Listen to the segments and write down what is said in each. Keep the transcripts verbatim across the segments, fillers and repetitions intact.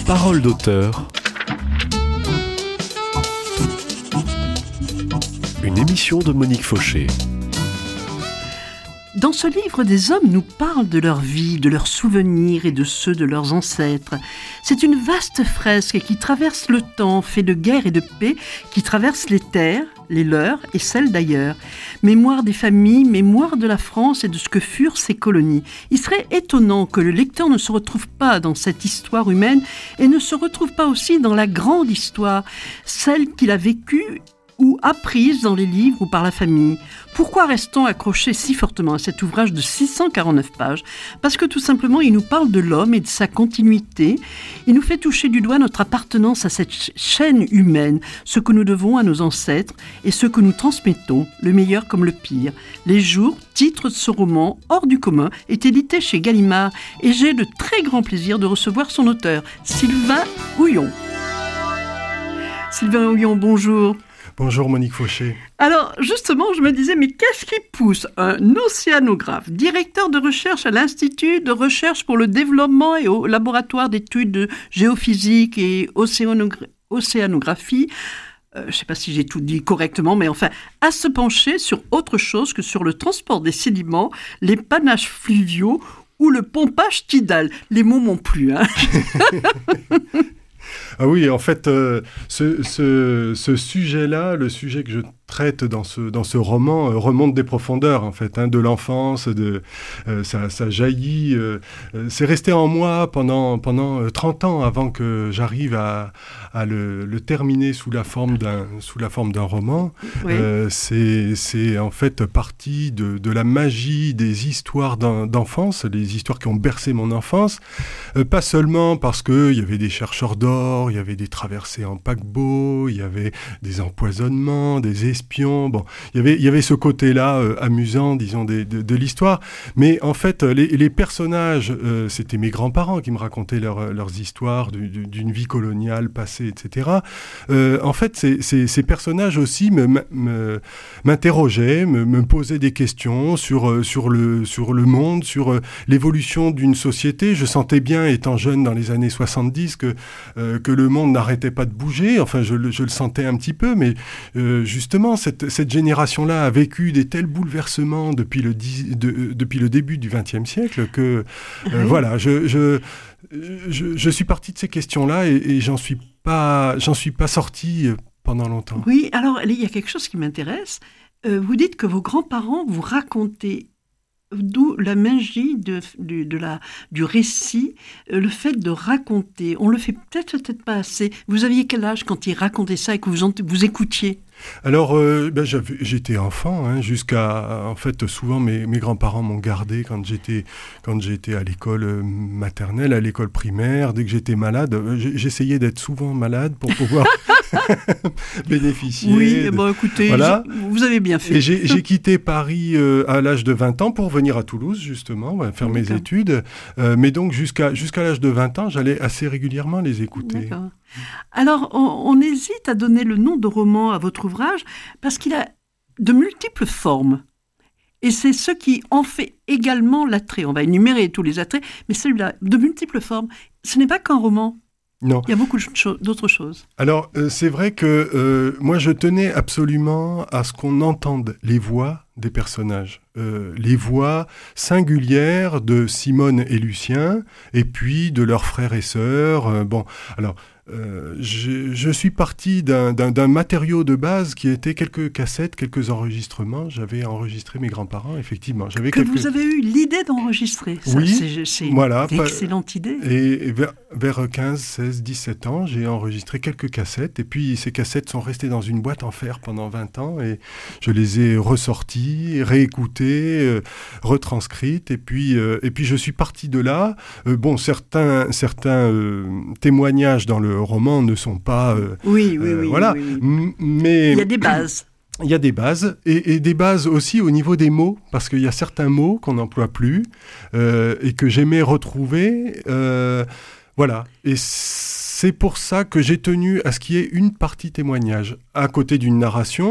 Parole d'auteur. Une émission de Monique Fauché. Dans ce livre, des hommes nous parlent de leur vie, de leurs souvenirs et de ceux de leurs ancêtres. C'est une vaste fresque qui traverse le temps, fait de guerre et de paix, qui traverse les terres, les leurs et celles d'ailleurs. Mémoire des familles, mémoire de la France et de ce que furent ses colonies. Il serait étonnant que le lecteur ne se retrouve pas dans cette histoire humaine et ne se retrouve pas aussi dans la grande histoire, celle qu'il a vécue ou apprise dans les livres ou par la famille. Pourquoi restons accrochés si fortement à cet ouvrage de six cent quarante-neuf pages ? Parce que tout simplement, il nous parle de l'homme et de sa continuité. Il nous fait toucher du doigt notre appartenance à cette chaîne humaine, ce que nous devons à nos ancêtres et ce que nous transmettons, le meilleur comme le pire. Les jours, titre de ce roman, hors du commun, est édité chez Gallimard et j'ai le très grand plaisir de recevoir son auteur, Sylvain Houillon. Sylvain Houillon, bonjour. Bonjour Monique Fauché. Alors justement, je me disais, mais qu'est-ce qui pousse un océanographe, directeur de recherche à l'Institut de recherche pour le développement et au laboratoire d'études de géophysique et océanogra- océanographie, euh, je ne sais pas si j'ai tout dit correctement, mais enfin, à se pencher sur autre chose que sur le transport des sédiments, les panaches fluviaux ou le pompage tidal. Les mots m'ont plu, hein. Ah oui, en fait, euh, ce, ce, ce sujet-là, le sujet que je traite dans ce, dans ce roman, euh, remonte des profondeurs, en fait, hein, de l'enfance, de, euh, ça, ça jaillit. Euh, euh, c'est resté en moi pendant, pendant euh, trente ans avant que j'arrive à, à le, le terminer sous la forme d'un, sous la forme d'un roman. Oui. Euh, c'est, c'est en fait partie de, de la magie des histoires d'en, d'enfance, les histoires qui ont bercé mon enfance. Euh, pas seulement parce qu'il y avait des chercheurs d'or, il y avait des traversées en paquebot, il y avait des empoisonnements, des espions. Bon, il y avait, il y avait ce côté-là euh, amusant, disons, de, de, de l'histoire. Mais en fait, les, les personnages, euh, c'était mes grands-parents qui me racontaient leur, leurs histoires du, du, d'une vie coloniale passée, et cetera. Euh, en fait, ces, ces, ces personnages aussi me, me, m'interrogeaient, me, me posaient des questions sur, sur, le, sur le monde, sur euh, l'évolution d'une société. Je sentais bien, étant jeune dans les années soixante-dix, que, euh, que le monde n'arrêtait pas de bouger. Enfin, je, je le sentais un petit peu, mais euh, justement, cette, cette génération-là a vécu des tels bouleversements depuis le, dix, de, depuis le début du vingtième siècle que, euh, oui. voilà, je, je, je, je suis parti de ces questions-là et, et j'en suis pas, j'en suis pas sorti pendant longtemps. Oui, alors il y a quelque chose qui m'intéresse. Euh, vous dites que vos grands-parents vous racontaient. D'où la magie de, de, de la, du récit, euh, le fait de raconter. On le fait peut-être, peut-être pas assez. Vous aviez quel âge quand ils racontaient ça et que vous, vous écoutiez ? Alors, euh, ben, j'avais, j'étais enfant, hein, jusqu'à... En fait, souvent, mes, mes grands-parents m'ont gardé quand j'étais, quand j'étais à l'école maternelle, à l'école primaire. Dès que j'étais malade, j'essayais d'être souvent malade pour pouvoir bénéficier. Oui, de... bon, écoutez, voilà. Vous avez bien fait. Et j'ai, j'ai quitté Paris euh, à l'âge de vingt ans pour venir à Toulouse, justement, ouais, faire D'accord. mes études. Euh, mais donc, jusqu'à, jusqu'à l'âge de vingt ans, j'allais assez régulièrement les écouter. D'accord. Alors, on, on hésite à donner le nom de roman à votre ouvrage parce qu'il a de multiples formes. Et c'est ce qui en fait également l'attrait. On va énumérer tous les attraits, mais celui-là, de multiples formes, ce n'est pas qu'un roman. Non. Il y a beaucoup de cho- d'autres choses. Alors, euh, c'est vrai que euh, moi, je tenais absolument à ce qu'on entende les voix des personnages. Euh, les voix singulières de Simone et Lucien, et puis de leurs frères et sœurs. Euh, bon, alors... Euh, je, je suis parti d'un, d'un, d'un matériau de base qui était quelques cassettes, quelques enregistrements. J'avais enregistré mes grands-parents, effectivement. J'avais que quelques... vous avez eu l'idée d'enregistrer. Ça, oui, c'est, c'est voilà, une excellente idée. Et vers, vers quinze, seize, dix-sept ans, j'ai enregistré quelques cassettes. Et puis, ces cassettes sont restées dans une boîte en fer pendant vingt ans. Et je les ai ressorties, réécoutées, euh, retranscrites. Et puis, euh, et puis, je suis parti de là. Euh, bon, certains, certains euh, témoignages dans le roman ne sont pas... Euh, oui, oui, euh, oui. Voilà. Oui, oui. M- mais... Il y a des bases. Il y a des bases, et, et des bases aussi au niveau des mots, parce qu'il y a certains mots qu'on n'emploie plus, euh, et que j'aimais retrouver. Euh, voilà. Et c'est pour ça que j'ai tenu à ce qu'il y ait une partie témoignage, à côté d'une narration,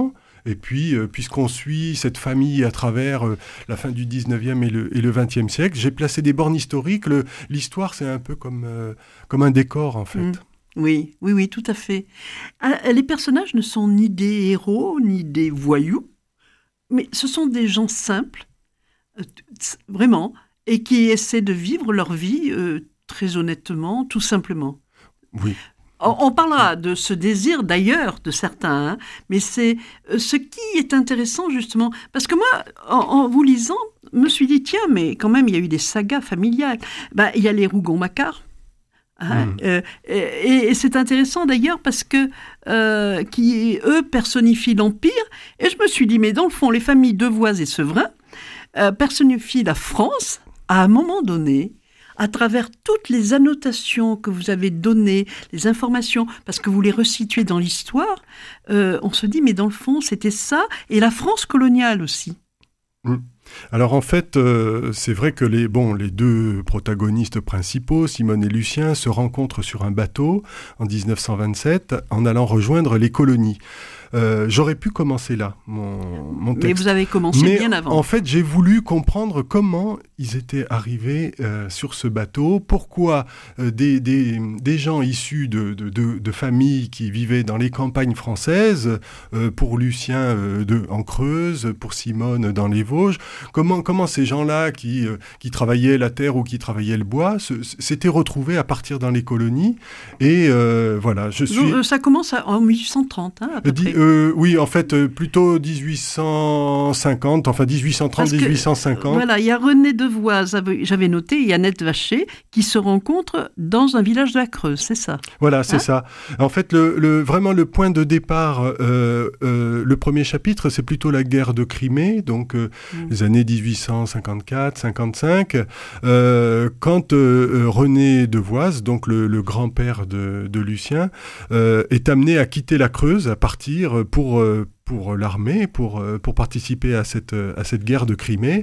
Et puis, euh, puisqu'on suit cette famille à travers euh, la fin du dix-neuvième et le, et le vingtième siècle, j'ai placé des bornes historiques. Le, l'histoire, c'est un peu comme, euh, comme un décor, en fait. Mmh. Oui, oui, oui, tout à fait. Euh, les personnages ne sont ni des héros, ni des voyous, mais ce sont des gens simples, euh, vraiment, et qui essaient de vivre leur vie euh, très honnêtement, tout simplement. Oui. On, on parlera de ce désir d'ailleurs de certains, hein, mais c'est euh, ce qui est intéressant justement, parce que moi, en, en vous lisant, je me suis dit, tiens, mais quand même, il y a eu des sagas familiales. Ben, il y a les Rougon-Macquart. Hein, mmh. euh, et, et c'est intéressant d'ailleurs parce que euh, qui eux personnifient l'Empire, et je me suis dit mais dans le fond les familles Devoise et Sevrin euh, personnifient la France à un moment donné à travers toutes les annotations que vous avez données, les informations, parce que vous les resituez dans l'histoire, euh, on se dit mais dans le fond c'était ça, et la France coloniale aussi. Mmh. Alors en fait, euh, c'est vrai que les, bon, les deux protagonistes principaux, Simone et Lucien, se rencontrent sur un bateau en dix-neuf cent vingt-sept en allant rejoindre les colonies. Euh, j'aurais pu commencer là, mon, mon texte. Mais vous avez commencé Mais bien avant. En fait, j'ai voulu comprendre comment ils étaient arrivés euh, sur ce bateau, pourquoi euh, des, des, des gens issus de, de, de, de familles qui vivaient dans les campagnes françaises, euh, pour Lucien euh, de, en Creuse, pour Simone dans les Vosges, comment, comment ces gens-là qui, euh, qui travaillaient la terre ou qui travaillaient le bois se, s'étaient retrouvés à partir dans les colonies. Et euh, voilà, je suis... Donc, ça commence en mille huit cent trente, hein, à peu près. Euh, oui, en fait, euh, plutôt dix-huit cent cinquante, enfin dix-huit cent trente, dix-huit cent cinquante. Voilà, il y a René Devoise, j'avais noté, et Annette Vacher, qui se rencontrent dans un village de la Creuse, c'est ça? Voilà, c'est hein ça. En fait, le, le, vraiment le point de départ, euh, euh, le premier chapitre, c'est plutôt la guerre de Crimée, donc euh, mmh. les années dix-huit cent cinquante-quatre cinquante-cinq, euh, quand euh, René Devoise, donc le, le grand-père de, de Lucien, euh, est amené à quitter la Creuse, à partir pour, pour l'armée, pour, pour participer à cette, à cette guerre de Crimée.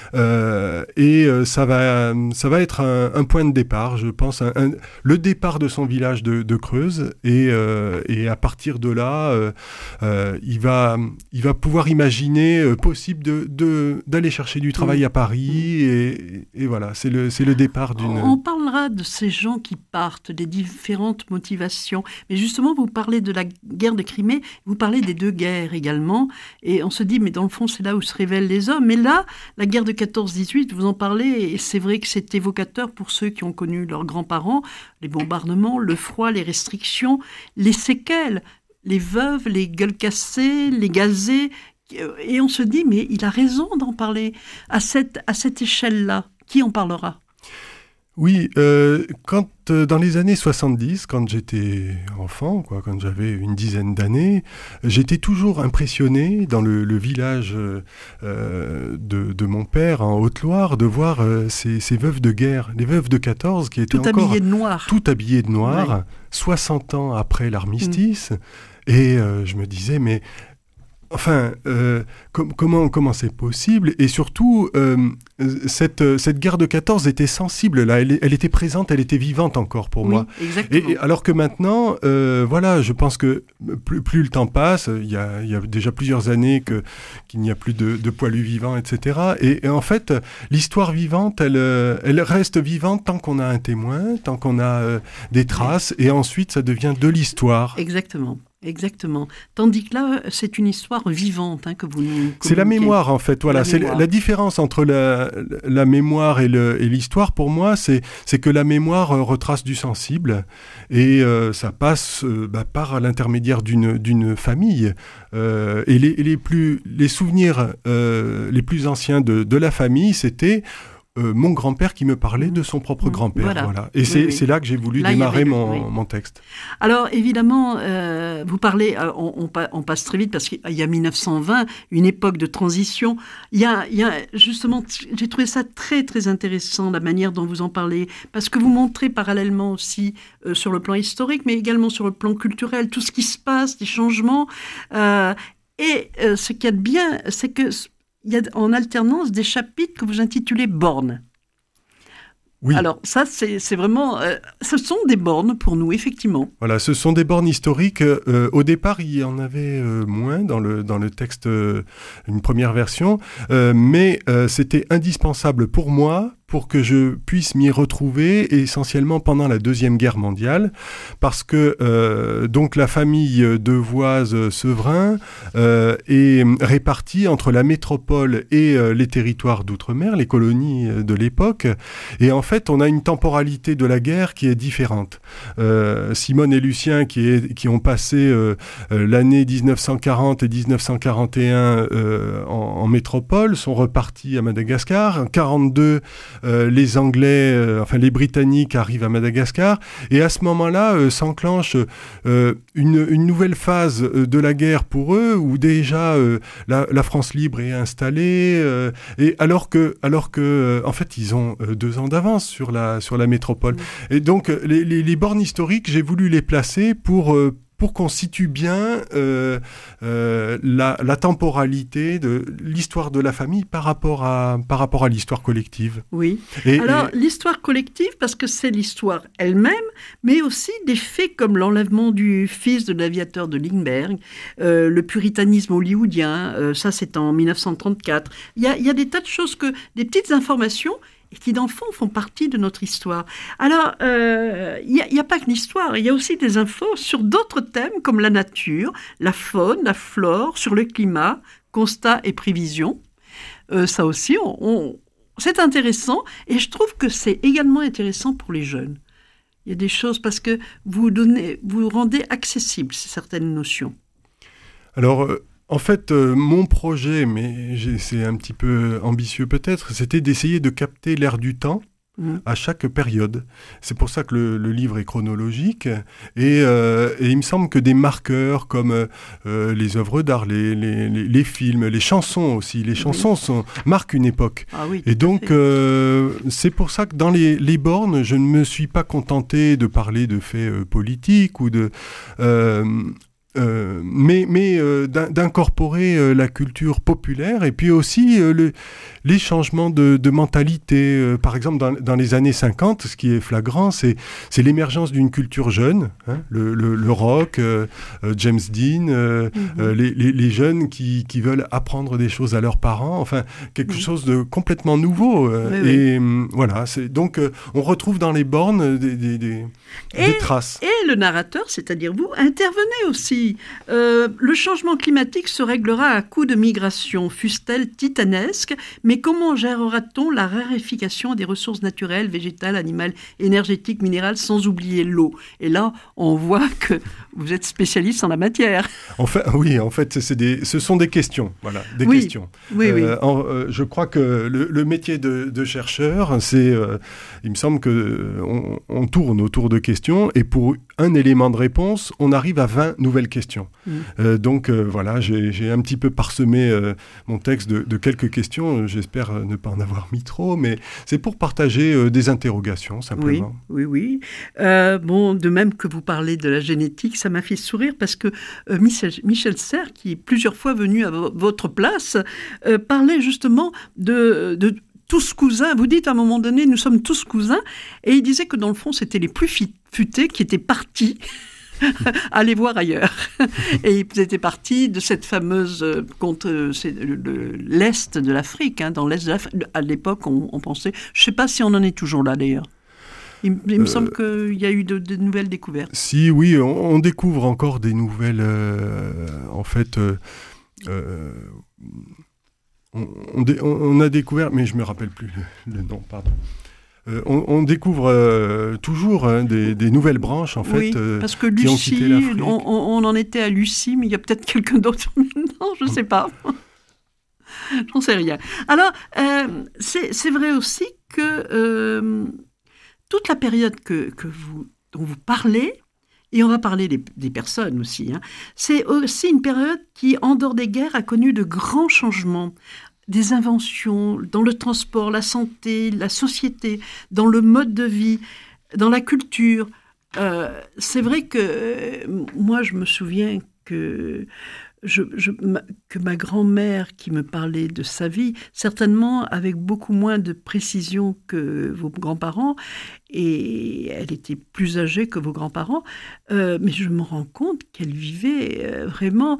Euh, et ça va, ça va être un, un point de départ, je pense, un, un, le départ de son village de, de Creuse. Et, euh, et à partir de là, euh, euh, il, va, il va pouvoir imaginer euh, possible de, de, d'aller chercher du travail mmh. à Paris. Et, et voilà, c'est le, c'est le départ d'une... On parlera de ces gens qui partent, des différentes motivations. Mais justement, vous parlez de la guerre de Crimée, vous parlez des deux guerres également, et on se dit, mais dans le fond, c'est là où se révèlent les hommes. Mais là, la guerre de quatorze dix-huit, vous en parlez, et c'est vrai que c'est évocateur pour ceux qui ont connu leurs grands-parents, les bombardements, le froid, les restrictions, les séquelles, les veuves, les gueules cassées, les gazés, et on se dit, mais il a raison d'en parler à cette, à cette échelle-là. Qui en parlera ? Oui, euh, quand euh, dans les années soixante-dix, quand j'étais enfant, quoi, quand j'avais une dizaine d'années, j'étais toujours impressionné dans le, le village euh, de, de mon père en Haute-Loire de voir euh, ces, ces veuves de guerre, les veuves de quatorze qui étaient tout encore habillées de noir, tout habillées de noir, ouais. soixante ans après l'armistice, mmh. et euh, je me disais mais Enfin, euh, com- comment comment c'est possible ? Et surtout, euh, cette, cette guerre de quatorze était sensible, là. Elle, elle était présente, elle était vivante encore pour oui, moi. Exactement. Et, et alors que maintenant, euh, voilà, je pense que plus, plus le temps passe, il y a, il y a déjà plusieurs années que, qu'il n'y a plus de, de poilus vivants, et cetera. Et, et en fait, l'histoire vivante, elle, elle reste vivante tant qu'on a un témoin, tant qu'on a euh, des traces, et ensuite, ça devient de l'histoire. Exactement. Exactement. Tandis que là, c'est une histoire vivante hein, que vous nous C'est la mémoire, en fait. Voilà, la c'est mémoire. La différence entre la, la mémoire et, le, et l'histoire, pour moi, c'est, c'est que la mémoire euh, retrace du sensible et euh, ça passe euh, bah, par l'intermédiaire d'une, d'une famille. Euh, et les, et les, plus, les souvenirs euh, les plus anciens de, de la famille, c'était... Euh, mon grand-père qui me parlait de son propre mmh. grand-père. Voilà. Voilà. Et oui, c'est, oui. c'est là que j'ai voulu là, démarrer mon, oui. mon texte. Alors, évidemment, euh, vous parlez, euh, on, on, on passe très vite parce qu'il y a mille neuf cent vingt, une époque de transition. Il y a, il y a justement, j'ai trouvé ça très, très intéressant, la manière dont vous en parlez, parce que vous montrez parallèlement aussi euh, sur le plan historique, mais également sur le plan culturel, tout ce qui se passe, les changements. Euh, et euh, ce qu'il y a de bien, c'est que il y a en alternance des chapitres que vous intitulez « Bornes ». Oui. Alors ça, c'est, c'est vraiment... Euh, ce sont des bornes pour nous, effectivement. Voilà, ce sont des bornes historiques. Euh, au départ, il y en avait euh, moins dans le, dans le texte, euh, une première version, euh, mais euh, c'était indispensable pour moi pour que je puisse m'y retrouver, essentiellement pendant la Deuxième Guerre mondiale, parce que euh, donc la famille Devoise-Sevrin euh, est répartie entre la métropole et euh, les territoires d'outre-mer, les colonies de l'époque, et en fait, on a une temporalité de la guerre qui est différente. Euh, Simone et Lucien, qui, est, qui ont passé euh, euh, l'année dix-neuf cent quarante et dix-neuf cent quarante et un euh, en, en métropole, sont repartis à Madagascar. En quarante-deux, Euh, les Anglais, euh, enfin les Britanniques arrivent à Madagascar, et à ce moment-là euh, s'enclenche euh, une, une nouvelle phase euh, de la guerre pour eux, où déjà euh, la, la France libre est installée, euh, et alors que, alors que, euh, en fait, ils ont euh, deux ans d'avance sur la sur la métropole. Mmh. Et donc les, les, les bornes historiques, j'ai voulu les placer pour euh, pour qu'on situe bien euh, euh, la, la temporalité de l'histoire de la famille par rapport à, par rapport à l'histoire collective. Oui. Et, Alors, et... l'histoire collective, parce que c'est l'histoire elle-même, mais aussi des faits comme l'enlèvement du fils de l'aviateur de Lindbergh, euh, le puritanisme hollywoodien, euh, ça c'est en dix-neuf cent trente-quatre. Il y a, il y a des tas de choses, que, des petites informations et qui, dans le fond, font partie de notre histoire. Alors, euh, il n'y a, a pas que l'histoire, il y a aussi des infos sur d'autres thèmes comme la nature, la faune, la flore, sur le climat, constats et prévisions. Euh, ça aussi, on, on, c'est intéressant, et je trouve que c'est également intéressant pour les jeunes. Il y a des choses, parce que vous, donnez, vous rendez accessibles certaines notions. Alors... Euh... En fait, euh, mon projet, mais j'ai, c'est un petit peu ambitieux peut-être, c'était d'essayer de capter l'air du temps mmh. à chaque période. C'est pour ça que le, le livre est chronologique. Et, euh, et il me semble que des marqueurs comme euh, les œuvres d'art, les, les, les, les films, les chansons aussi, les chansons oui. sont, marquent une époque. Ah oui, et donc, euh, c'est pour ça que dans les, les bornes, je ne me suis pas contenté de parler de faits euh, politiques ou de... Euh, Euh, mais mais euh, d'incorporer euh, la culture populaire, et puis aussi euh, le, les changements de, de mentalité. Euh, par exemple, dans, dans les années cinquante, ce qui est flagrant, c'est, c'est l'émergence d'une culture jeune, hein, le, le, le rock, euh, euh, James Dean, euh, mm-hmm. euh, les, les, les jeunes qui, qui veulent apprendre des choses à leurs parents, enfin, quelque mm-hmm. chose de complètement nouveau. Euh, oui, et oui. Euh, voilà, c'est, donc euh, on retrouve dans les bornes des, des, des, et, des traces. Et le narrateur, c'est-à-dire vous, intervenez aussi. Euh, le changement climatique se réglera à coup de migration, fût-elle titanesque, mais comment gérera-t-on la raréfication des ressources naturelles, végétales, animales, énergétiques, minérales, sans oublier l'eau? Et là, on voit que vous êtes spécialiste en la matière. En fait, oui, en fait, c'est des, ce sont des questions, voilà, des oui, questions. Oui, euh, oui. En, euh, je crois que le, le métier de, de chercheur, c'est, euh, il me semble que on, on tourne autour de questions, et pour un élément de réponse, on arrive à vingt nouvelles questions. Mmh. Euh, donc euh, voilà, j'ai, j'ai un petit peu parsemé euh, mon texte de, de quelques questions. J'espère ne pas en avoir mis trop, mais c'est pour partager euh, des interrogations, simplement. Oui, oui, oui. Euh, bon, de même que vous parlez de la génétique, ça m'a fait sourire parce que euh, Michel, Michel Serres, qui est plusieurs fois venu à v- votre place, euh, parlait justement de... de tous cousins, vous dites à un moment donné, nous sommes tous cousins, et il disait que dans le fond, c'était les plus futés qui étaient partis aller voir ailleurs. Et ils étaient partis de cette fameuse contre c'est le, le, l'Est de l'Afrique, hein, dans l'Est de l'Afrique. À l'époque, on, on pensait, je ne sais pas si on en est toujours là d'ailleurs. Il, il me euh, semble qu'il y a eu de, de nouvelles découvertes. Si, oui, on, on découvre encore des nouvelles, euh, en fait... Euh, euh, On, on, dé, on a découvert, mais je ne me rappelle plus le, le nom, pardon. Euh, on, on découvre euh, toujours hein, des, des nouvelles branches, en fait, oui, euh, parce que qui Lucie, ont quitté l'Afrique. On, on, on en était à Lucie, mais il y a peut-être quelqu'un d'autre maintenant, je ne sais pas. J'en sais rien. Alors, euh, c'est, c'est vrai aussi que euh, toute la période que, que vous, dont vous parlez, et on va parler des, des personnes aussi, hein, c'est aussi une période qui, en dehors des guerres, a connu de grands changements, des inventions dans le transport, la santé, la société, dans le mode de vie, dans la culture. Euh, c'est vrai que euh, moi, je me souviens que je, je, ma, que ma grand-mère qui me parlait de sa vie, certainement avec beaucoup moins de précision que vos grands-parents, et elle était plus âgée que vos grands-parents, euh, mais je me rends compte qu'elle vivait euh, vraiment...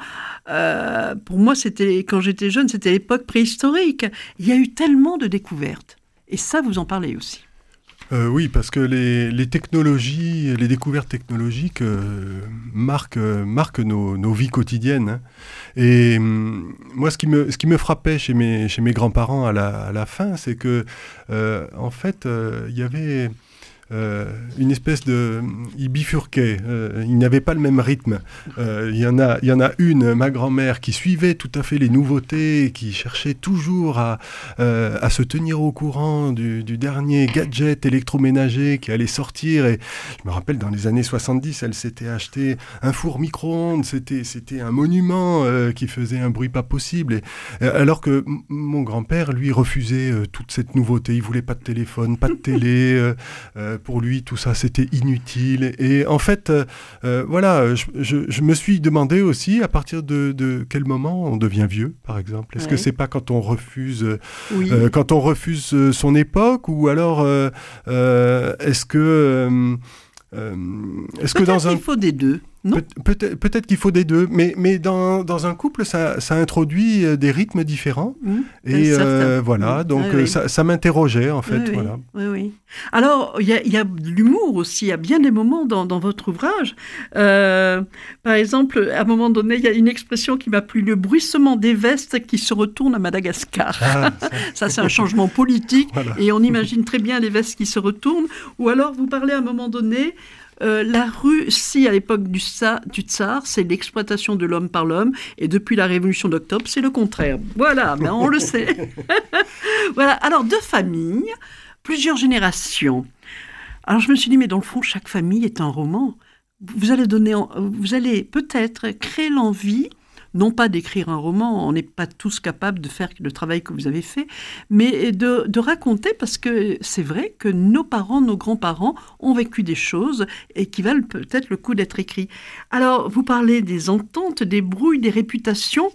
Euh, pour moi, c'était, quand j'étais jeune, c'était l'époque préhistorique. Il y a eu tellement de découvertes. Et ça, vous en parlez aussi. Euh, oui, parce que les, les technologies, les découvertes technologiques euh, marquent, euh, marquent nos, nos vies quotidiennes. Hein. Et hum, moi, ce qui me, ce qui me frappait chez mes, chez mes grands-parents à la, à la fin, c'est que, euh, en fait, euh, il y avait... Euh, une espèce de... Ils bifurquaient, euh, ils n'avaient pas le même rythme. Euh, il y en a, il y en a une, ma grand-mère, qui suivait tout à fait les nouveautés, qui cherchait toujours à, euh, à se tenir au courant du, du dernier gadget électroménager qui allait sortir. Et je me rappelle, dans les années soixante-dix, elle s'était acheté un four micro-ondes, c'était, c'était un monument euh, qui faisait un bruit pas possible. Et, euh, alors que m- mon grand-père, lui, refusait euh, toute cette nouveauté. Il voulait pas de téléphone, pas de télé... Euh, euh, pour lui, tout ça, c'était inutile. Et en fait, euh, euh, voilà, je, je, je me suis demandé aussi à partir de, de quel moment on devient vieux, par exemple. Est-ce ouais. que c'est pas quand on refuse, oui. euh, quand on refuse son époque, ou alors euh, euh, est-ce que, euh, euh, est-ce peut-être que dans un... qu'il faut des deux. Non Pe- peut-être, peut-être qu'il faut des deux, mais, mais dans, dans un couple, ça, ça introduit des rythmes différents. Mmh, et euh, voilà, mmh. donc oui, oui. Ça, ça m'interrogeait, en fait. Oui, voilà. oui, oui. Alors, il y a, y a de l'humour aussi, il y a bien des moments dans, dans votre ouvrage. Euh, par exemple, à un moment donné, il y a une expression qui m'a plu, le bruissement des vestes qui se retournent à Madagascar. Ah, ça. ça, c'est un changement politique, voilà. Et on imagine très bien les vestes qui se retournent. Ou alors, vous parlez à un moment donné... Euh, la Russie, à l'époque du, sa, du tsar, c'est l'exploitation de l'homme par l'homme, et depuis la révolution d'octobre, c'est le contraire. Voilà, ben on le sait. Voilà. Alors, deux familles, plusieurs générations. Alors, je me suis dit, mais dans le fond, chaque famille est un roman. Vous allez donner, vous allez peut-être créer l'envie, non pas d'écrire un roman, on n'est pas tous capables de faire le travail que vous avez fait, mais de, de raconter, parce que c'est vrai que nos parents, nos grands-parents ont vécu des choses et qui valent peut-être le coup d'être écrits. Alors, vous parlez des ententes, des brouilles, des réputations,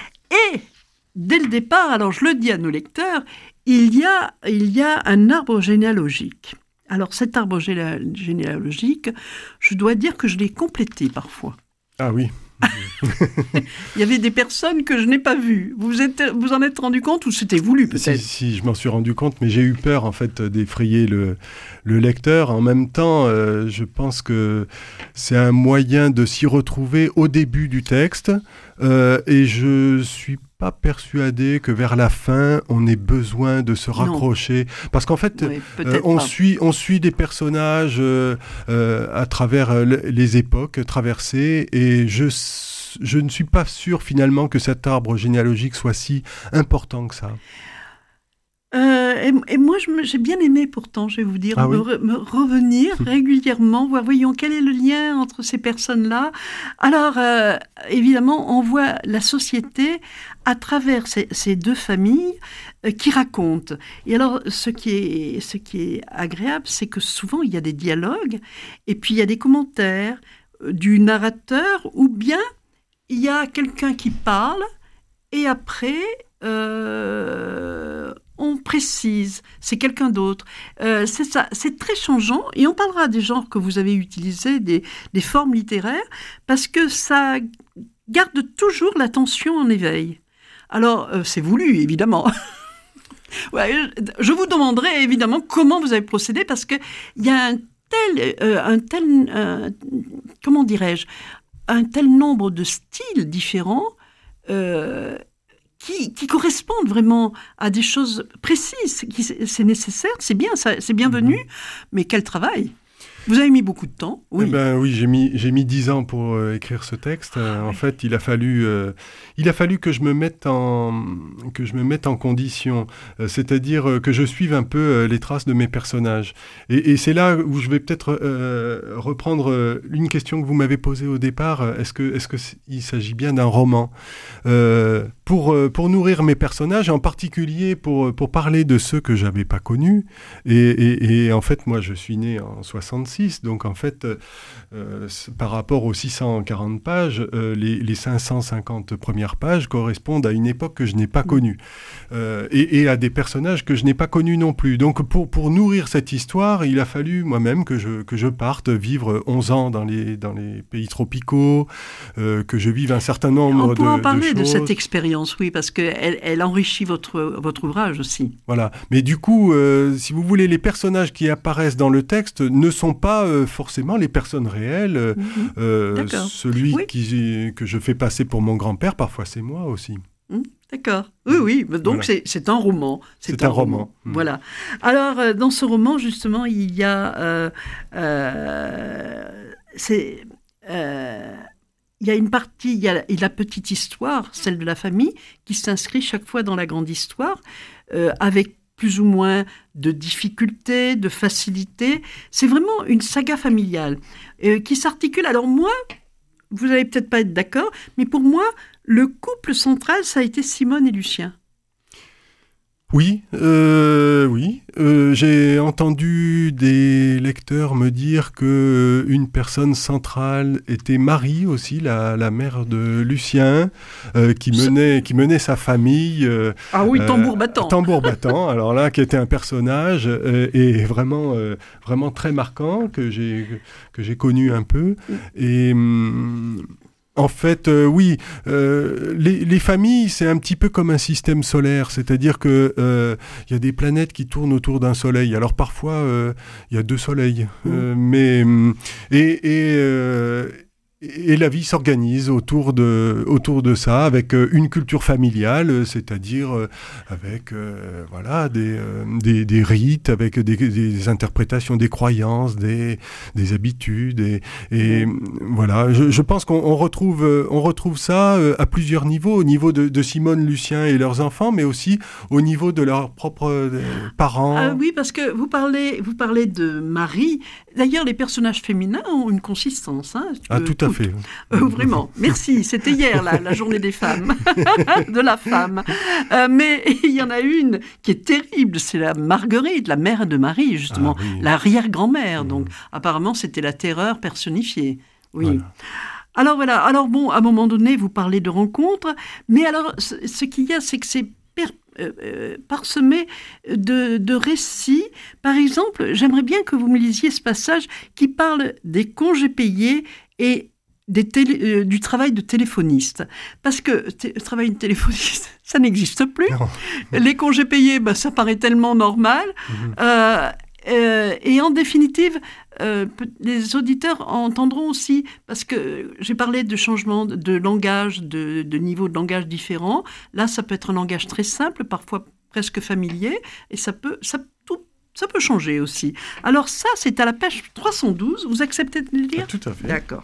et dès le départ, alors je le dis à nos lecteurs, il y a, il y a un arbre généalogique. Alors, cet arbre généalogique, je dois dire que je l'ai complété parfois. Ah oui. Il y avait des personnes que je n'ai pas vues. Vous êtes, vous en êtes rendu compte, ou c'était voulu peut-être? Si, si, je m'en suis rendu compte, mais j'ai eu peur en fait d'effrayer le, le lecteur. En même temps, euh, je pense que c'est un moyen de s'y retrouver au début du texte, euh, et je suis pas persuadé que vers la fin, on ait besoin de se raccrocher. Non. Parce qu'en fait, oui, euh, on, suit, on suit des personnages euh, euh, à travers euh, les époques traversées, et je, je ne suis pas sûr finalement que cet arbre généalogique soit si important que ça. Euh, et, et moi, je me, j'ai bien aimé pourtant, je vais vous dire, ah me, oui re, me revenir régulièrement, voir, voyons, quel est le lien entre ces personnes-là. Alors, euh, évidemment, on voit la société à travers ces, ces deux familles euh, qui racontent. Et alors, ce qui est, ce qui est agréable, c'est que souvent, il y a des dialogues, et puis il y a des commentaires euh, du narrateur, ou bien il y a quelqu'un qui parle, et après... Euh, on précise, c'est quelqu'un d'autre. Euh, c'est ça, c'est très changeant, et on parlera des genres que vous avez utilisés, des, des formes littéraires, parce que ça garde toujours l'attention en éveil. Alors, euh, c'est voulu, évidemment. Ouais, je vous demanderai évidemment comment vous avez procédé, parce qu'il y a un tel, euh, un tel euh, comment dirais-je, un tel nombre de styles différents, euh, Qui, qui correspondent vraiment à des choses précises. Qui, c'est nécessaire, c'est bien, ça, c'est bienvenu, mmh. mais quel travail! Vous avez mis beaucoup de temps. Oui, eh ben, oui j'ai mis, j'ai mis dix ans pour euh, écrire ce texte. Euh, ah, en oui. fait, il a fallu, euh, il a fallu que je me mette en, que je me mette en condition, euh, c'est-à-dire euh, que je suive un peu euh, les traces de mes personnages. Et, et c'est là où je vais peut-être euh, reprendre euh, une question que vous m'avez posée au départ. Est-ce que, est-ce que c'est, il s'agit bien d'un roman euh, pour, euh, pour nourrir mes personnages, en particulier pour, pour parler de ceux que j'avais pas connus. Et, et, et en fait, moi, je suis né en soixante-six. exercice. Donc en fait, euh, par rapport aux six cent quarante pages, euh, les, les cinq cent cinquante premières pages correspondent à une époque que je n'ai pas connue euh, et, et à des personnages que je n'ai pas connus non plus. Donc pour, pour nourrir cette histoire, il a fallu moi-même que je, que je parte vivre onze ans dans les, dans les pays tropicaux, euh, que je vive un certain nombre de, de choses. On peut en parler de, de cette expérience, oui, parce qu'elle elle enrichit votre, votre ouvrage aussi. Voilà. Mais du coup, euh, si vous voulez, les personnages qui apparaissent dans le texte ne sont pas euh, forcément les personnes réelles. Euh, mmh. euh, celui oui. qui, que je fais passer pour mon grand-père, parfois c'est moi aussi. Mmh. D'accord. Oui, oui. Donc, voilà. c'est un roman. C'est un, un roman. roman. Mmh. Voilà. Alors, euh, dans ce roman, justement, il y a... Euh, euh, c'est... Euh, il y a une partie, il y a la petite histoire, celle de la famille, qui s'inscrit chaque fois dans la grande histoire, euh, avec plus ou moins de difficultés, de facilités. C'est vraiment une saga familiale euh, qui s'articule. Alors moi, vous n'allez peut-être pas être d'accord, mais pour moi, le couple central, ça a été Simone et Lucien. Oui, euh, oui. Euh, j'ai entendu des lecteurs me dire que une personne centrale était Marie aussi, la, la mère de Lucien, euh, qui menait, qui menait sa famille. Euh, ah oui, tambour battant. Euh, tambour battant. Alors là, qui était un personnage euh, et vraiment, euh, vraiment très marquant que j'ai que j'ai connu un peu et. Hum, En fait, euh, oui, euh, les, les familles, c'est un petit peu comme un système solaire, c'est-à-dire que euh, y a des planètes qui tournent autour d'un soleil. Alors parfois, il euh, y a deux soleils, mmh. euh, mais et et, euh, et la vie s'organise autour de autour de ça, avec une culture familiale, c'est-à-dire avec euh, voilà des, euh, des des rites, avec des, des interprétations, des croyances, des des habitudes et, et voilà. Je, je pense qu'on on retrouve on retrouve ça à plusieurs niveaux, au niveau de, de Simone, Lucien et leurs enfants, mais aussi au niveau de leurs propres parents. Ah oui, parce que vous parlez vous parlez de Marie. D'ailleurs, les personnages féminins ont une consistance. Hein, ah, tout à fait. Euh, vraiment, merci. C'était hier, la, la journée des femmes, de la femme. Euh, mais il y en a une qui est terrible, c'est la Marguerite, la mère de Marie, justement, ah, oui. l'arrière-grand-mère. Mmh. Donc, apparemment, c'était la terreur personnifiée. Oui. Voilà. Alors, voilà. Alors, bon, à un moment donné, vous parlez de rencontres. Mais alors, ce, ce qu'il y a, c'est que c'est per, euh, parsemé de, de récits. Par exemple, j'aimerais bien que vous me lisiez ce passage qui parle des congés payés et Des télé, euh, du travail de téléphoniste. Parce que t- le travail de téléphoniste, ça n'existe plus. Non. Les congés payés, bah, ça paraît tellement normal. Mm-hmm. Euh, euh, et en définitive, euh, les auditeurs entendront aussi, parce que j'ai parlé de changement de, de langage, de, de niveau de langage différent. Là, ça peut être un langage très simple, parfois presque familier, et ça peut... Ça, tout, ça peut changer aussi. Alors ça, c'est à la page trois cent douze. Vous acceptez de le lire ? Ah, tout à fait. D'accord.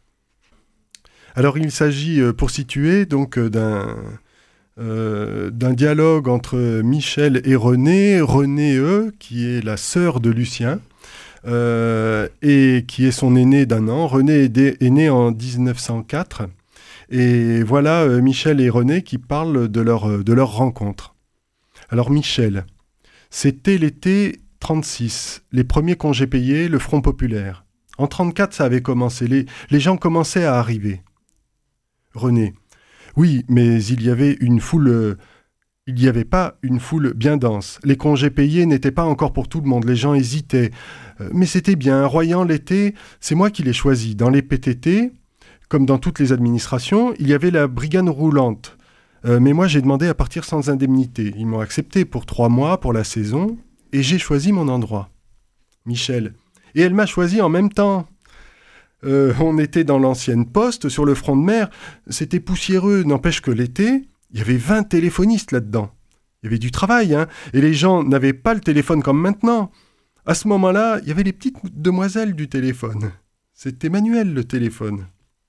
Alors il s'agit, pour situer, donc d'un, euh, d'un dialogue entre Michel et René. René, eux, qui est la sœur de Lucien, euh, et qui est son aîné d'un an. René est, dé, est né en dix-neuf cent quatre. Et voilà euh, Michel et René qui parlent de leur, de leur rencontre. Alors Michel, c'était l'été trente-six, les premiers congés payés, le Front populaire. En trente-quatre, ça avait commencé, les, les gens commençaient à arriver. René. Oui, mais il y avait une foule... Euh, il n'y avait pas une foule bien dense. Les congés payés n'étaient pas encore pour tout le monde. Les gens hésitaient. Euh, mais c'était bien. Royan l'été, c'est moi qui l'ai choisi. Dans les P T T, comme dans toutes les administrations, il y avait la brigade roulante. Euh, mais moi, j'ai demandé à partir sans indemnité. Ils m'ont accepté pour trois mois, pour la saison, et j'ai choisi mon endroit. Michel. Et elle m'a choisi en même temps. Euh, on était dans l'ancienne poste, sur le front de mer. C'était poussiéreux, n'empêche que l'été, il y avait vingt téléphonistes là-dedans. Il y avait du travail, hein, et les gens n'avaient pas le téléphone comme maintenant. À ce moment-là, il y avait les petites demoiselles du téléphone. C'était manuel, le téléphone.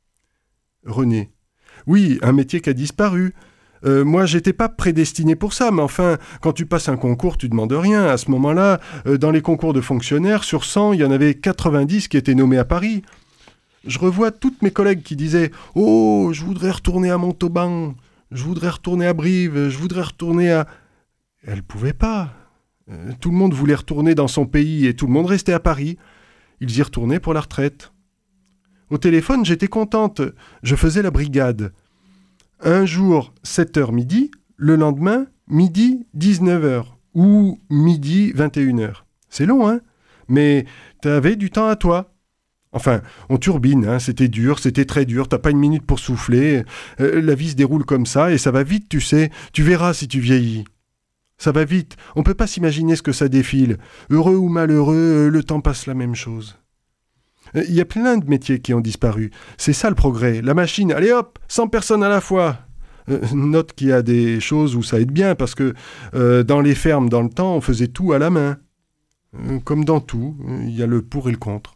René. Oui, un métier qui a disparu. Euh, moi, j'étais pas prédestiné pour ça, mais enfin, quand tu passes un concours, tu demandes rien. À ce moment-là, euh, dans les concours de fonctionnaires, sur cent, il y en avait quatre-vingt-dix qui étaient nommés à Paris. Je revois toutes mes collègues qui disaient « Oh, je voudrais retourner à Montauban, je voudrais retourner à Brive, je voudrais retourner à... » Elles ne pouvaient pas. Euh, tout le monde voulait retourner dans son pays et tout le monde restait à Paris. ils y retournaient pour la retraite. Au téléphone, j'étais contente, je faisais la brigade. Un jour, sept heures midi, le lendemain, midi, dix-neuf heures, ou midi, vingt et une heures. C'est long, hein? Mais t'avais du temps à toi. Enfin, on turbine, hein, c'était dur, c'était très dur, t'as pas une minute pour souffler, euh, la vie se déroule comme ça, et ça va vite, tu sais, tu verras si tu vieillis. Ça va vite, on peut pas s'imaginer ce que ça défile. Heureux ou malheureux, le temps passe la même chose. Il y a plein de métiers qui ont disparu. C'est ça le progrès. La machine, allez hop, cent personnes à la fois. Euh, note qu'il y a des choses où ça aide bien, parce que euh, dans les fermes, dans le temps, on faisait tout à la main. Euh, comme dans tout, il y a le pour et le contre.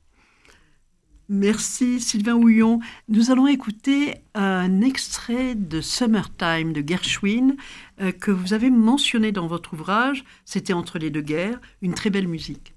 Merci Sylvain Houillon. Nous allons écouter un extrait de Summertime de Gershwin euh, que vous avez mentionné dans votre ouvrage. C'était Entre les deux guerres, une très belle musique.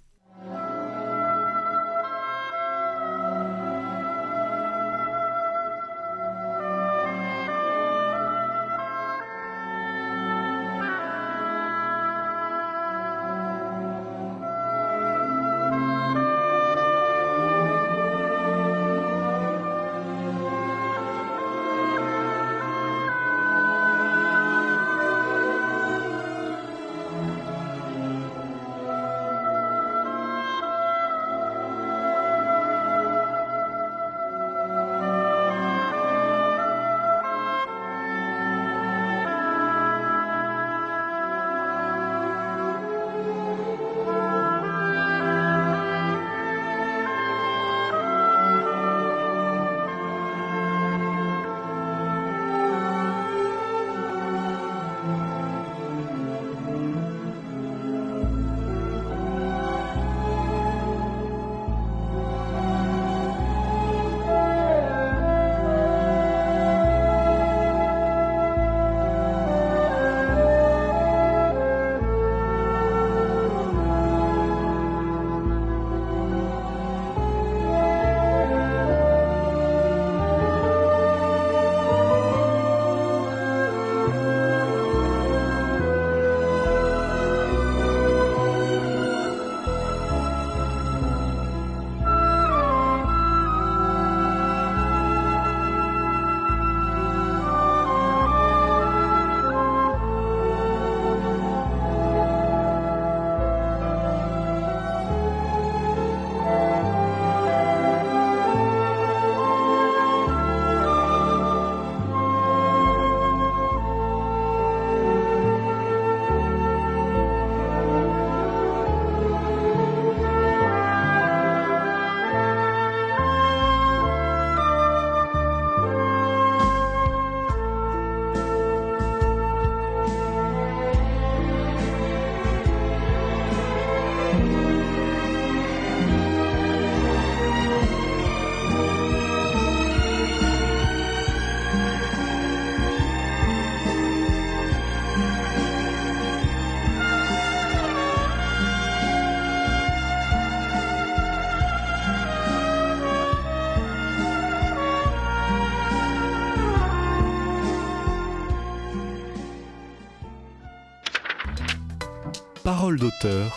Parole d'auteur.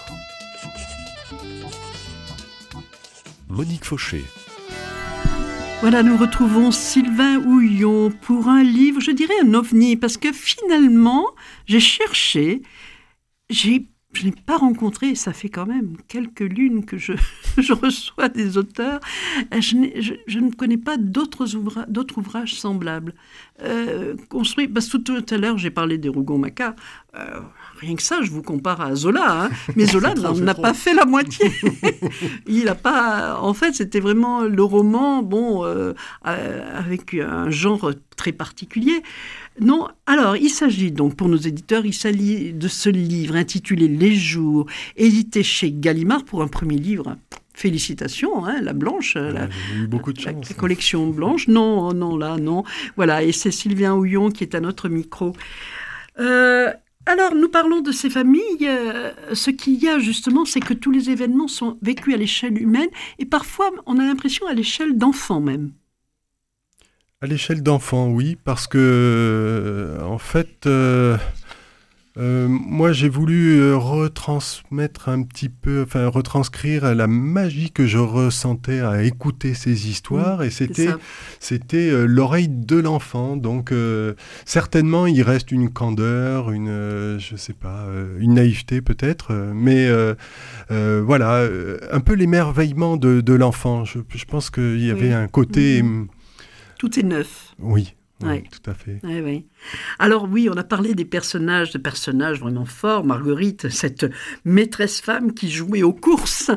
Monique Fauché. Voilà, nous retrouvons Sylvain Houillon pour un livre, je dirais un ovni, parce que finalement, j'ai cherché, j'ai, je n'ai pas rencontré, ça fait quand même quelques lunes que je, je reçois des auteurs, je, n'ai, je, je ne connais pas d'autres, ouvra, d'autres ouvrages semblables. Euh, construits, parce que tout à l'heure, j'ai parlé des Rougon-Macquart, euh, rien que ça, je vous compare à Zola, hein. Mais Zola n'en a pas fait la moitié. Il a pas. En fait, c'était vraiment le roman, bon, euh, euh, avec un genre très particulier. Non. Alors, il s'agit donc pour nos éditeurs, il s'agit de ce livre intitulé Les Jours, édité chez Gallimard pour un premier livre. Félicitations, hein, la blanche, ah, la, j'ai eu beaucoup de chance, la, la collection blanche. Non, non, là, non. Voilà, et c'est Sylvain Houillon qui est à notre micro. Euh, alors, nous parlons de ces familles. Euh, ce qu'il y a justement, c'est que tous les événements sont vécus à l'échelle humaine et parfois, on a l'impression à l'échelle d'enfants même. À l'échelle d'enfants, oui, parce que, en fait, euh, Euh, moi, j'ai voulu euh, retransmettre un petit peu, enfin retranscrire la magie que je ressentais à écouter ces histoires, Mmh, et c'est c'était, ça. c'était euh, l'oreille de l'enfant. Donc, euh, certainement, il reste une candeur, une, euh, je sais pas, euh, une naïveté peut-être, euh, mais euh, euh, voilà, euh, un peu l'émerveillement de, de l'enfant. Je, je pense qu'il y avait Oui. un côté, Mmh. hum, Tout est neuf. oui, oui, Ouais. tout à fait. Oui, oui. Alors oui, on a parlé des personnages, de personnages vraiment forts. Marguerite, cette maîtresse femme qui jouait aux courses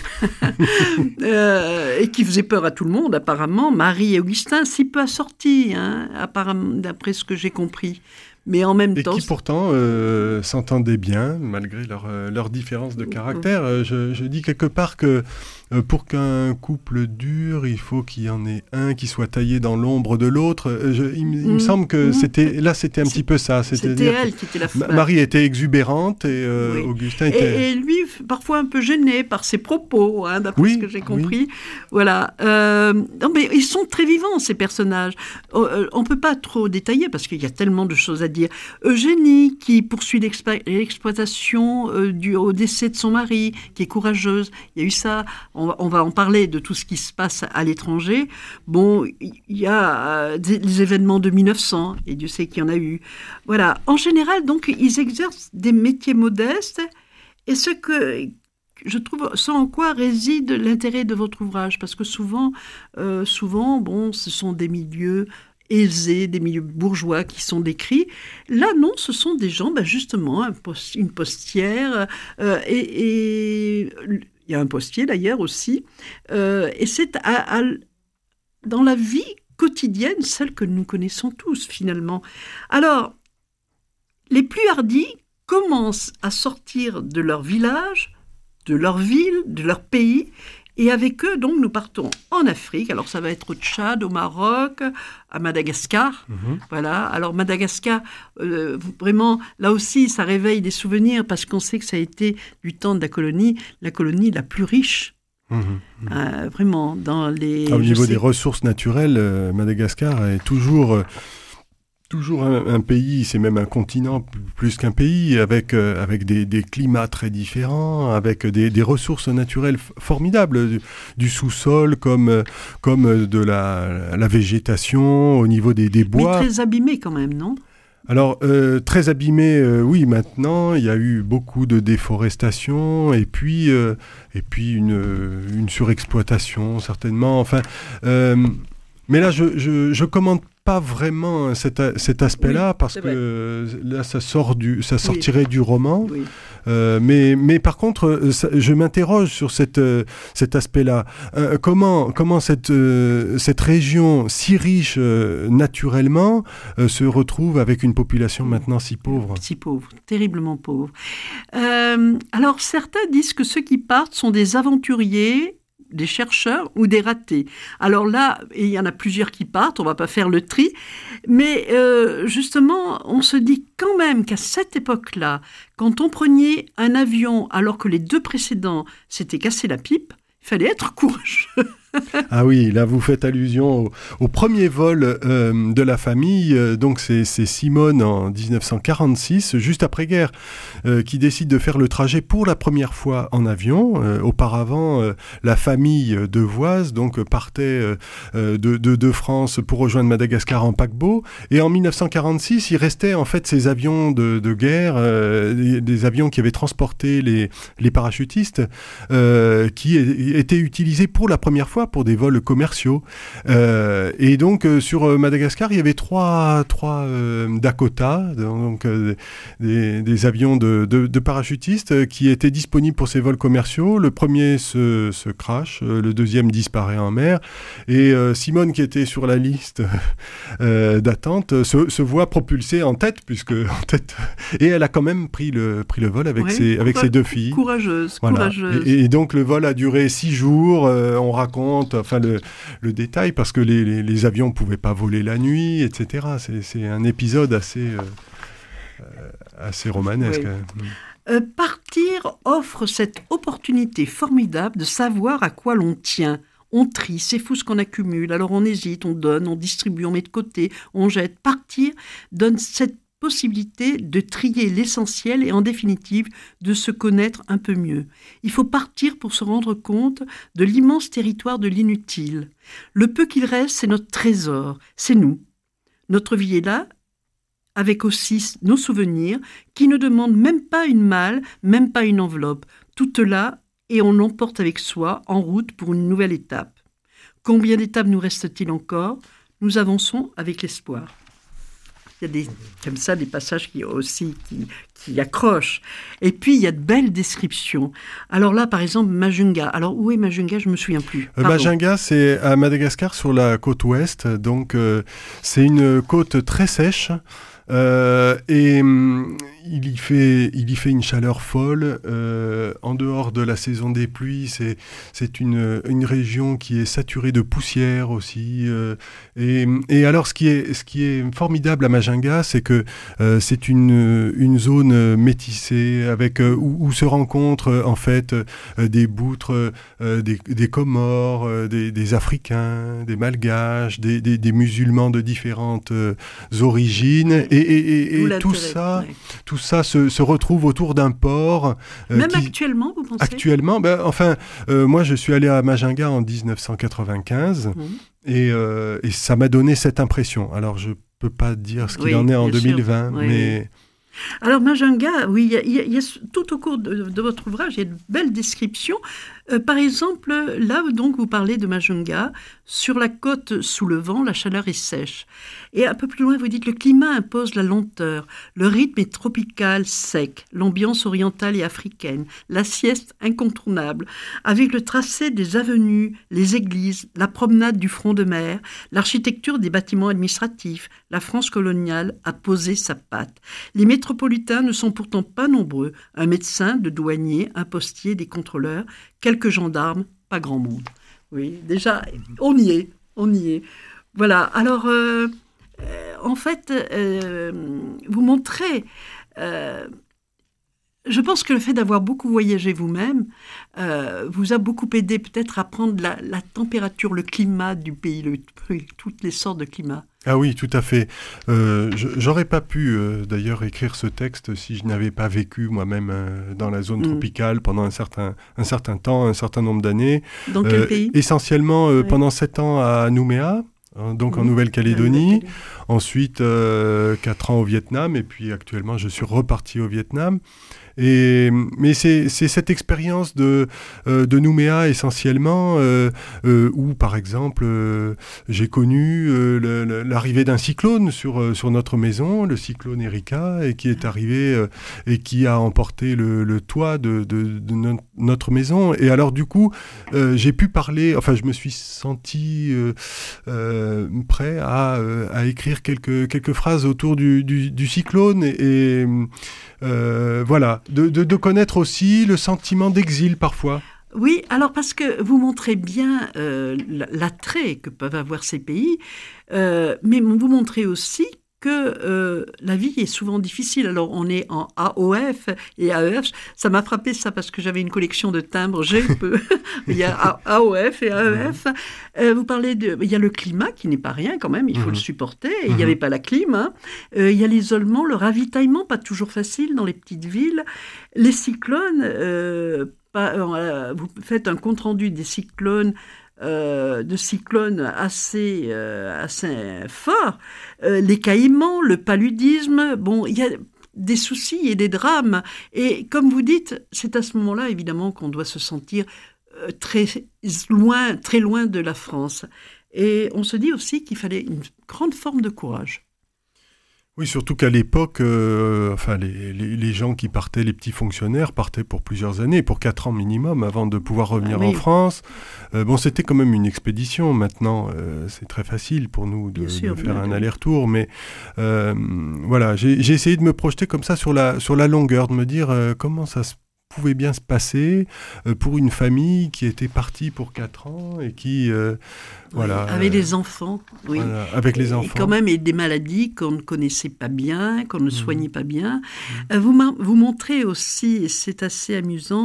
euh, et qui faisait peur à tout le monde, apparemment. Marie et Augustin, si peu assortis, hein, apparemment, d'après ce que j'ai compris. Mais en même Et temps... qui pourtant euh, s'entendaient bien, malgré leur, euh, leur différence de caractère. Euh, je, je dis quelque part que euh, pour qu'un couple dure, il faut qu'il y en ait un qui soit taillé dans l'ombre de l'autre. Euh, je- il, m- il me Mmh. semble que Mmh. c'était, là, c'était un C'est- petit peu ça. C'était C'est-à-dire elle qui était la que Ma- femme. Marie était exubérante et euh, Oui. Augustin était... Et, et lui, f- parfois un peu gêné par ses propos, hein, d'après Oui, ce que j'ai oui. compris. Voilà. Euh, non, mais ils sont très vivants, ces personnages. Euh, on ne peut pas trop détailler parce qu'il y a tellement de choses à dire. Eugénie, qui poursuit l'expa- l'exploitation euh, du, au décès de son mari, qui est courageuse. Il y a eu ça. On, va- on va en parler de tout ce qui se passe à l'étranger. Bon, il y a euh, des- les événements de mille neuf cents, et Dieu sait qu'il y en a eu. Voilà. En général, donc, ils exercent des métiers modestes, et ce que je trouve, ce en quoi réside l'intérêt de votre ouvrage, parce que souvent, euh, souvent, bon, ce sont des milieux aisés, des milieux bourgeois qui sont décrits. Là, non, ce sont des gens, ben justement, un post- une postière, euh, et, et il y a un postier d'ailleurs aussi, euh, et c'est à- à- dans la vie quotidienne, celle que nous connaissons tous finalement. Alors, les plus hardis commencent à sortir de leur village, de leur ville, de leur pays, et avec eux, donc, nous partons en Afrique. Alors, ça va être au Tchad, au Maroc, à Madagascar. Mhm. Voilà. Alors, Madagascar, euh, vraiment, là aussi, ça réveille des souvenirs parce qu'on sait que ça a été, du temps de la colonie, la colonie la plus riche. Mhm, mhm. Euh, vraiment, dans les... Ah, au je niveau sais- des ressources naturelles, euh, Madagascar est toujours, euh, toujours un, un pays, c'est même un continent p- plus qu'un pays, avec, euh, avec des, des climats très différents, avec des, des ressources naturelles f- formidables, du, du sous-sol comme, euh, comme de la, la végétation, au niveau des, des Mais bois. très abîmé quand même, non? Alors, euh, très abîmé, euh, oui, maintenant, il y a eu beaucoup de déforestation et puis, euh, et puis une, une surexploitation, certainement. Enfin, euh, mais là, je, je, je commente pas vraiment cet, a- cet aspect-là Oui, parce c'est que vrai. euh, là, ça, sort du, ça sortirait du roman. Oui. Euh, mais, mais par contre, euh, ça- je m'interroge sur cette, euh, cet aspect-là. Euh, comment comment cette, euh, cette région si riche euh, naturellement euh, se retrouve avec une population maintenant si pauvre? Si pauvres, terriblement pauvres. Euh, alors, certains disent que ceux qui partent sont des aventuriers, des chercheurs ou des ratés. Alors là, il y en a plusieurs qui partent, on ne va pas faire le tri, mais euh, justement, on se dit quand même qu'à cette époque-là, quand on prenait un avion alors que les deux précédents s'étaient cassé la pipe, il fallait être courageux. Ah oui, là vous faites allusion au, au premier vol euh, de la famille. Euh, donc c'est, c'est Simone en dix-neuf cent quarante-six, juste après-guerre, euh, qui décide de faire le trajet pour la première fois en avion. Euh, auparavant, euh, la famille de Voise donc euh, partait euh, euh, de, de, de France pour rejoindre Madagascar en paquebot. Et en dix-neuf cent quarante-six, il restait en fait ces avions de, de guerre, euh, des, des avions qui avaient transporté les, les parachutistes, euh, qui é- étaient utilisés pour la première fois pour des vols commerciaux. Euh, et donc, euh, sur euh, Madagascar, il y avait trois, trois euh, Dakota, donc euh, des, des avions de, de, de parachutistes euh, qui étaient disponibles pour ces vols commerciaux. Le premier se, se crash, euh, le deuxième disparaît en mer. Et euh, Simone, qui était sur la liste euh, d'attente, se, se voit propulsée en tête, puisque en tête, et elle a quand même pris le, pris le vol avec, Ouais, ses, avec coura- ses deux filles. Courageuse, Voilà. courageuse. Et, et donc le vol a duré six jours. Euh, on raconte, enfin le, le détail, parce que les, les, les avions pouvaient pas voler la nuit, et cetera. C'est, c'est un épisode assez, euh, euh, assez romanesque. Oui. hein. Euh, partir offre cette opportunité formidable de savoir à quoi l'on tient. On trie, c'est fou ce qu'on accumule. Alors on hésite, on donne, on distribue, on met de côté, on jette. Partir donne cette possibilité de trier l'essentiel et en définitive de se connaître un peu mieux. Il faut partir pour se rendre compte de l'immense territoire de l'inutile. Le peu qu'il reste, c'est notre trésor, c'est nous. Notre vie est là, avec aussi nos souvenirs, qui ne demandent même pas une malle, même pas une enveloppe. Tout là, et on l'emporte avec soi, en route pour une nouvelle étape. Combien d'étapes nous reste-t-il encore ? Nous avançons avec l'espoir. Il y a des, comme ça des passages qui aussi qui, qui accrochent. Et puis, il y a de belles descriptions. Alors là, par exemple, Majunga. Alors, où est Majunga ? Je ne me souviens plus. Euh, Majunga, c'est à Madagascar, sur la côte ouest. Donc, euh, c'est une côte très sèche. Euh, et hum, il y fait, il y fait une chaleur folle. Euh, en dehors de la saison des pluies, c'est, c'est une, une région qui est saturée de poussière aussi. Euh, et, et alors, ce qui est, ce qui est formidable à Majunga, c'est que euh, c'est une, une zone métissée avec, euh, où, où se rencontrent euh, en fait euh, des Boutres, euh, des, des Comores, euh, des, des Africains, des Malgaches, des, des, des musulmans de différentes euh, origines. Et, et, et, et tout ça, ouais. tout ça se, se retrouve autour d'un port. Euh, Même qui, actuellement, vous pensez ? Actuellement, ben, enfin, euh, moi je suis allé à Majunga en dix-neuf cent quatre-vingt-quinze mmh. et, euh, et ça m'a donné cette impression. Alors je peux pas dire ce qu'il oui, en est en deux mille vingt, oui, mais... Oui. Alors Majunga, oui, il y, y, y a tout au cours de, de votre ouvrage, il y a de belles descriptions. Euh, par exemple, là donc vous parlez de Majunga, sur la côte sous le vent, la chaleur est sèche. Et un peu plus loin, vous dites le climat impose la lenteur, le rythme est tropical, sec, l'ambiance orientale et africaine, la sieste incontournable, avec le tracé des avenues, les églises, la promenade du front de mer, l'architecture des bâtiments administratifs. La France coloniale a posé sa patte. Les métropolitains ne sont pourtant pas nombreux. Un médecin, deux douaniers, un postier, des contrôleurs, quelques gendarmes, pas grand monde. Oui, déjà, on y est, on y est. Voilà, alors, euh, euh, en fait, euh, vous montrez... Euh, je pense que le fait d'avoir beaucoup voyagé vous-même euh, vous a beaucoup aidé peut-être à prendre la, la température, le climat du pays, le, toutes les sortes de climats. Ah oui, tout à fait. Euh, je, j'aurais pas pu euh, d'ailleurs écrire ce texte si je n'avais pas vécu moi-même euh, dans la zone mmh. tropicale pendant un certain, un certain temps, un certain nombre d'années. Dans quel euh, pays ? Essentiellement euh, ouais. pendant sept ans à Nouméa. Donc mmh. en Nouvelle-Calédonie, ensuite euh, quatre ans au Vietnam, et puis actuellement je suis reparti au Vietnam. Et, mais c'est, c'est cette expérience de, euh, de Nouméa essentiellement, euh, euh, où par exemple euh, j'ai connu euh, le, le, l'arrivée d'un cyclone sur, euh, sur notre maison, le cyclone Erika, et qui est arrivé euh, et qui a emporté le, le toit de, de, de no- notre maison. Et alors du coup, euh, j'ai pu parler, enfin je me suis senti euh, euh, prêt à, euh, à écrire quelques, quelques phrases autour du, du, du cyclone et, et euh, voilà. De, de, de connaître aussi le sentiment d'exil parfois. Oui, alors parce que vous montrez bien euh, l'attrait que peuvent avoir ces pays, euh, mais vous montrez aussi que euh, la vie est souvent difficile. Alors, on est en A O F et A E F. Ça m'a frappé, ça, parce que j'avais une collection de timbres. J'ai peu. Il y a A O F et A E F. Euh, vous parlez de... Il y a le climat, qui n'est pas rien, quand même. Il faut mmh. le supporter. Et il n'y avait pas la clim. Hein. Euh, il y a l'isolement, le ravitaillement, pas toujours facile dans les petites villes. Les cyclones... Euh, pas, euh, vous faites un compte-rendu des cyclones... Euh, de cyclones assez, euh, assez forts, euh, les caïmans, le paludisme, bon, il y a des soucis et des drames. Et comme vous dites, c'est à ce moment-là, évidemment, qu'on doit se sentir euh, très loin, très loin de la France. Et on se dit aussi qu'il fallait une grande forme de courage. Oui, surtout qu'à l'époque, euh, enfin, les, les, les gens qui partaient, les petits fonctionnaires, partaient pour plusieurs années, pour quatre ans minimum, avant de pouvoir revenir ah, oui. en France. Euh, bon, c'était quand même une expédition. Maintenant, euh, c'est très facile pour nous de, sûr, de faire un oui. aller-retour. Mais euh, voilà, j'ai, j'ai essayé de me projeter comme ça sur la, sur la longueur, de me dire euh, comment ça se pouvait bien se passer euh, pour une famille qui était partie pour quatre ans et qui... Euh, Voilà, oui, avec euh, les enfants, oui. Voilà, avec les enfants. Et quand même, et des maladies qu'on ne connaissait pas bien, qu'on ne mmh. soignait pas bien. Mmh. Euh, vous, vous montrez aussi, et c'est assez amusant,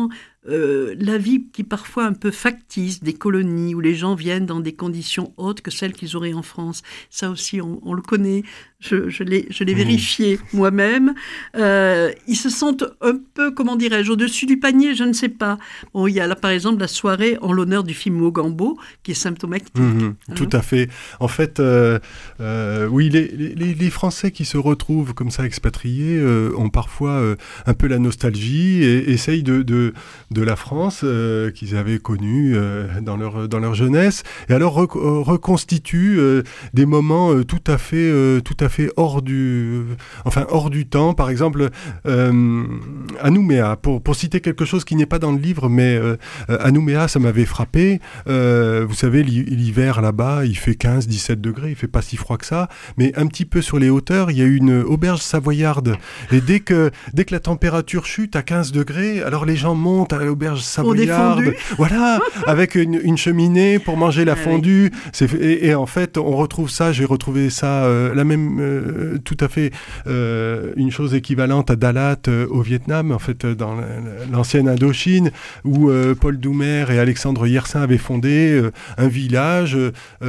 euh, la vie qui est parfois un peu factice des colonies où les gens viennent dans des conditions autres que celles qu'ils auraient en France. Ça aussi, on, on le connaît. Je, je l'ai, je l'ai mmh. vérifié moi-même. Euh, ils se sentent un peu, comment dirais-je, au-dessus du panier, je ne sais pas. Bon, il y a là, par exemple, la soirée en l'honneur du film Mogambo, qui est symptomatique. Mmh, hein. Tout à fait. En fait, euh, euh, oui, les, les, les Français qui se retrouvent comme ça expatriés euh, ont parfois euh, un peu la nostalgie et essayent de, de, de la France euh, qu'ils avaient connue euh, dans, leur, dans leur jeunesse, et alors rec- reconstituent euh, des moments euh, tout à fait, euh, tout à fait hors du, enfin hors du temps. Par exemple, euh, à Nouméa, pour, pour citer quelque chose qui n'est pas dans le livre, mais euh, à Nouméa, ça m'avait frappé. Euh, vous savez, l'hiver là-bas, il fait quinze à dix-sept degrés, il fait pas si froid que ça, mais un petit peu sur les hauteurs, il y a une auberge savoyarde. Et dès que, dès que la température chute à quinze degrés, alors les gens montent à l'auberge savoyarde. Voilà, avec une, une cheminée pour manger la fondue. C'est, et, et en fait, on retrouve ça, j'ai retrouvé ça, euh, la même, euh, tout à fait, euh, une chose équivalente à Dalat euh, au Vietnam, en fait, dans l'ancienne Indochine, où euh, Paul Doumer et Alexandre Yersin avaient fondé euh, un village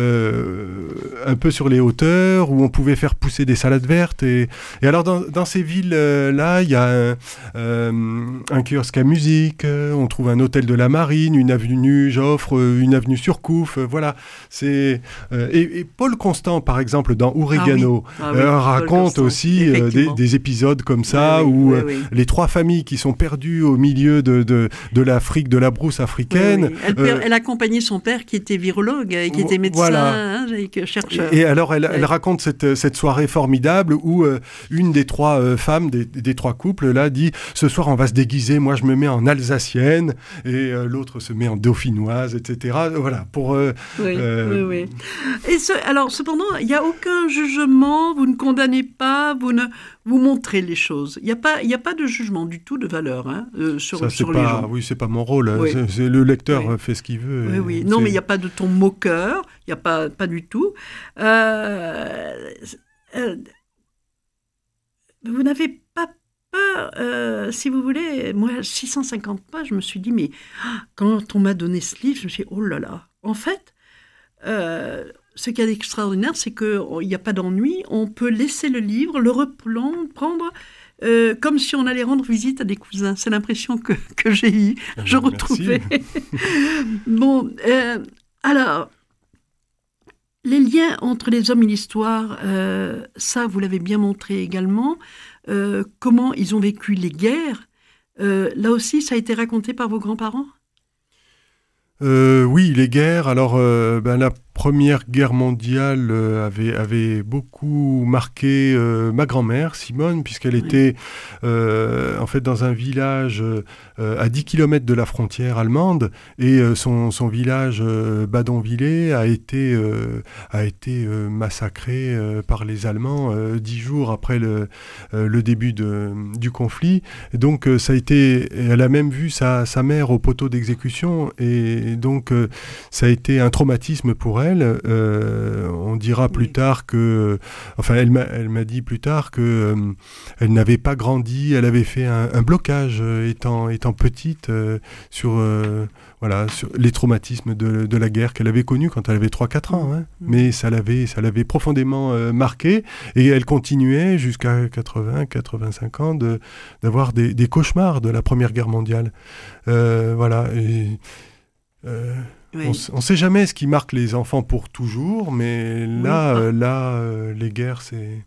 euh, un peu sur les hauteurs, où on pouvait faire pousser des salades vertes. Et, et alors, dans, dans ces villes-là, il y a un, euh, un kiosque à musique, euh, on trouve un hôtel de la Marine, une avenue Joffre, une avenue Surcouf, euh, voilà. C'est, euh, et, et Paul Constant, par exemple, dans Oregano, ah oui. Ah oui, euh, raconte aussi euh, des, des épisodes comme ça, oui, oui, où oui, euh, oui. les trois familles qui sont perdues au milieu de, de, de l'Afrique, de la brousse africaine. Oui, oui. Elle, euh, elle accompagnait son père qui était virologue et qui était médecin, voilà. hein, et chercheur. Et, et alors, elle, elle raconte cette, cette soirée formidable où euh, une des trois euh, femmes, des, des trois couples, là, dit « Ce soir, on va se déguiser, moi je me mets en alsacienne, et euh, l'autre se met en dauphinoise, et cetera » Voilà, pour... Euh, oui, euh, oui, oui. Et ce, alors, cependant, il n'y a aucun jugement, vous ne condamnez pas, vous ne... Vous montrez les choses. Il n'y a pas, il n'y a pas de jugement du tout de valeur hein, euh, sur, Ça, sur pas, les gens. Oui, c'est pas mon rôle. Oui. C'est, c'est le lecteur oui. fait ce qu'il veut. Oui, oui. Non, mais il n'y a pas de ton moqueur. Il n'y a pas, pas du tout. Euh, euh, vous n'avez pas peur, euh, si vous voulez. Moi, six cent cinquante pages, je me suis dit, mais quand on m'a donné ce livre, je me suis dit, oh là là. En fait, euh, ce qu'il y a d'extraordinaire, c'est qu'il n'y a pas d'ennui. On peut laisser le livre, le reprendre, euh, comme si on allait rendre visite à des cousins. C'est l'impression que, que j'ai eue. Ah, je retrouvais. Bon, euh, alors, les liens entre les hommes et l'histoire, euh, ça, vous l'avez bien montré également. Euh, comment ils ont vécu les guerres. Euh, là aussi, ça a été raconté par vos grands-parents ? Euh, oui, les guerres. Alors, euh, ben, la Première Guerre mondiale euh, avait, avait beaucoup marqué euh, ma grand-mère, Simone, puisqu'elle oui. était euh, en fait dans un village euh, à dix kilomètres de la frontière allemande, et euh, son, son village euh, Badonvillers a été, euh, a été euh, massacré euh, par les Allemands euh, dix jours après le, euh, le début de, du conflit. Et donc, euh, ça a été, elle a même vu sa, sa mère au poteau d'exécution, et donc euh, ça a été un traumatisme pour elle. Euh, on dira plus oui. tard que, enfin, elle m'a, elle m'a dit plus tard que euh, elle n'avait pas grandi, elle avait fait un, un blocage euh, étant étant petite euh, sur euh, voilà sur les traumatismes de, de la guerre qu'elle avait connue quand elle avait trois quatre ans, hein. mmh. mais ça l'avait ça l'avait profondément euh, marquée, et elle continuait jusqu'à quatre-vingts quatre-vingt-cinq ans de d'avoir des, des cauchemars de la Première Guerre mondiale. Euh, voilà. Et, euh, Oui. On ne sait jamais ce qui marque les enfants pour toujours, mais là, oui. euh, là euh, les guerres, c'est...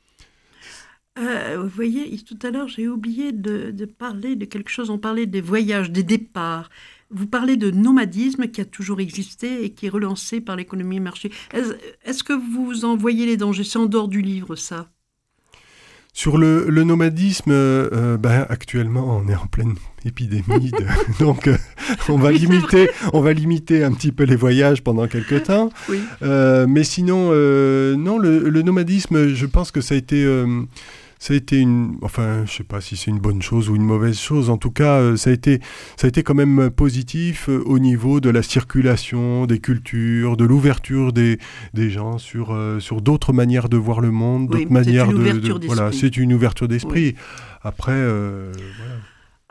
Euh, vous voyez, tout à l'heure, j'ai oublié de, de parler de quelque chose. On parlait des voyages, des départs. Vous parlez de nomadisme qui a toujours existé et qui est relancé par l'économie marché. Est-ce, est-ce que vous en voyez les dangers ? C'est en dehors du livre, ça ? Sur le, le nomadisme, euh, ben, actuellement, on est en pleine épidémie, de, donc euh, on va oui, limiter, on va limiter un petit peu les voyages pendant quelques temps. Oui. Euh, mais sinon, euh, non, le, le nomadisme, je pense que ça a été, euh, ça a été une, enfin, je sais pas si c'est une bonne chose ou une mauvaise chose. En tout cas, euh, ça a été, ça a été quand même positif euh, au niveau de la circulation des cultures, de l'ouverture des des gens sur euh, sur d'autres manières de voir le monde, oui, d'autres manières c'est une de, ouverture de d'esprit. voilà, c'est une ouverture d'esprit. Oui. Après, euh, voilà.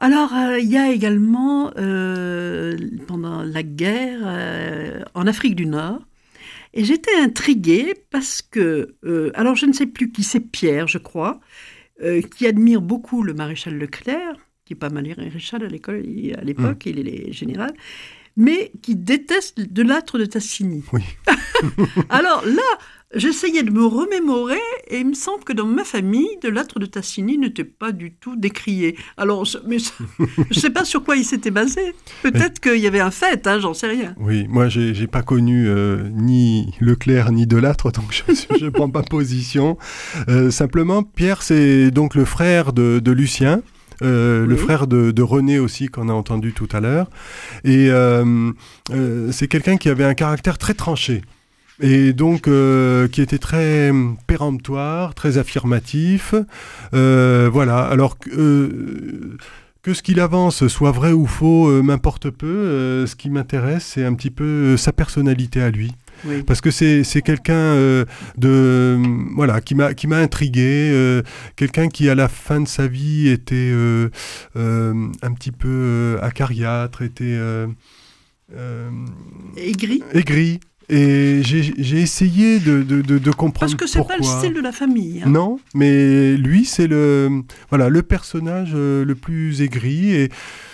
Alors, euh, il y a également, euh, pendant la guerre, euh, en Afrique du Nord, et j'étais intriguée parce que, euh, alors je ne sais plus qui c'est, Pierre, je crois, euh, qui admire beaucoup le maréchal Leclerc, qui n'est pas maréchal à l'école, il- à l'époque, Mmh. il est général, mais qui déteste de Lattre de Tassigny. Oui. Alors là, j'essayais de me remémorer et il me semble que dans ma famille, de Lattre de Tassigny n'était pas du tout décrié. Alors, je- mais je ne sais pas sur quoi il s'était basé. Peut-être qu'il y avait un fait, hein, j'en sais rien. Oui, moi, j'ai, j'ai pas connu euh, ni Leclerc ni Delattre, donc je ne prends pas position. Euh, simplement, Pierre, c'est donc le frère de, de Lucien. Euh, Oui. Le frère de, de René aussi, qu'on a entendu tout à l'heure. Et euh, euh, c'est quelqu'un qui avait un caractère très tranché. Et donc, euh, qui était très péremptoire, très affirmatif. Euh, voilà, alors que... Euh, que ce qu'il avance soit vrai ou faux, euh, m'importe peu. Euh, ce qui m'intéresse, c'est un petit peu euh, sa personnalité à lui. Oui. Parce que c'est, c'est quelqu'un euh, de, voilà, qui m'a, qui m'a intrigué, euh, quelqu'un qui à la fin de sa vie était euh, euh, un petit peu euh, acariâtre, était euh, euh, Aigri. aigri. Et j'ai, j'ai essayé de, de, de, de comprendre Parce que c'est pourquoi. pas le style de la famille. hein. Non, mais lui, c'est le, voilà, le personnage euh, le plus aigri. Et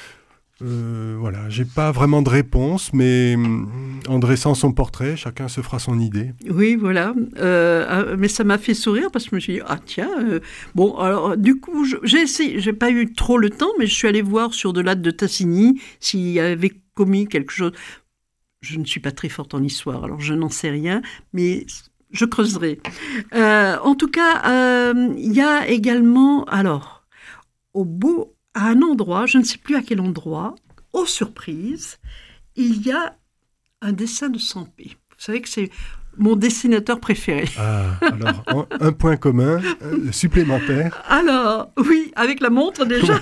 euh, voilà, j'ai pas vraiment de réponse, mais hum, en dressant son portrait, chacun se fera son idée. Oui, voilà. Euh, euh, mais ça m'a fait sourire parce que je me suis dit, ah tiens, euh, bon, alors du coup, je- j'ai essayé, j'ai pas eu trop le temps, mais je suis allée voir sur de Lattre de Tassigny s'il avait commis quelque chose. Je ne suis pas très forte en histoire, alors je n'en sais rien, mais je creuserai. Euh, en tout cas, euh, il y a également, alors, au bout, à un endroit, je ne sais plus à quel endroit, aux surprises, il y a un dessin de Sampé. Vous savez que c'est mon dessinateur préféré. Ah, alors, en- un point commun euh, supplémentaire. Alors, oui, avec la montre déjà.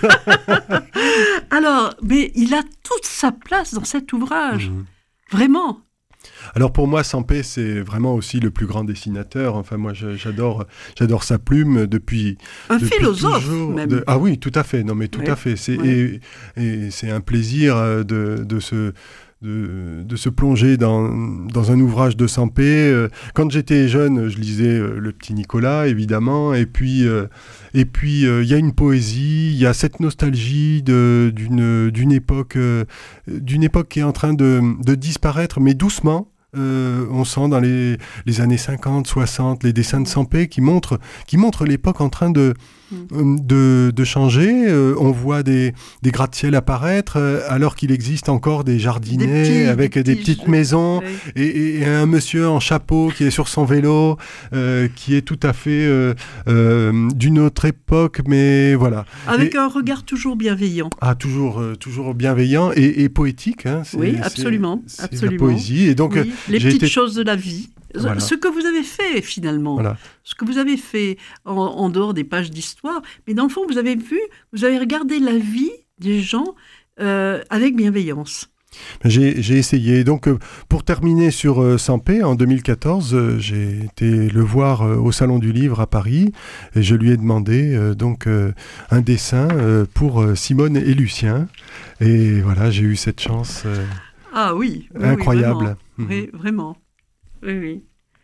Alors, mais il a toute sa place dans cet ouvrage. Mhm. Vraiment. Alors pour moi, Sampé, c'est vraiment aussi le plus grand dessinateur. Enfin, moi, je- j'adore, j'adore sa plume depuis. Un depuis philosophe, toujours. même. De- Ah oui, tout à fait. Non, mais tout Ouais. à fait. C'est Ouais. et, et c'est un plaisir euh, de, de se de, de se plonger dans, dans un ouvrage de Sampé. Euh, Quand j'étais jeune, je lisais euh, Le Petit Nicolas, évidemment, et puis euh, et puis euh, il y a une poésie, il y a cette nostalgie de, d'une d'une époque euh, d'une époque qui est en train de, de disparaître, mais doucement. Euh, on sent dans les, les années cinquante, soixante, les dessins de Sampé qui montrent, qui montrent l'époque en train de, euh, de, de changer. Euh, on voit des, des gratte-ciel apparaître, euh, alors qu'il existe encore des jardinets Des petits- avec des des, petits petites jeux. maisons Ouais. et, et- et un monsieur en chapeau qui est sur son vélo, euh, qui est tout à fait euh, euh, d'une autre époque, mais voilà. Avec Et- un regard toujours bienveillant. Ah, toujours, euh, toujours bienveillant et, et poétique. Hein. C'est- Oui, c'est- absolument, c'est absolument. la poésie. Et donc, Oui, euh, les j'ai petites été- choses de la vie. Voilà. Ce que vous avez fait, finalement. Voilà. Ce que vous avez fait en, en dehors des pages d'histoire. Mais dans le fond, vous avez vu, vous avez regardé la vie des gens euh, avec bienveillance. J'ai, j'ai essayé. Donc, euh, pour terminer sur euh, Sampé, en deux mille quatorze, euh, j'ai été le voir euh, au Salon du Livre à Paris et je lui ai demandé euh, donc euh, un dessin euh, pour euh, Simone et Lucien. Et voilà, j'ai eu cette chance euh, Ah oui. oui, oui, incroyable. vraiment. Mhm. Oui, vraiment. Oui, oui.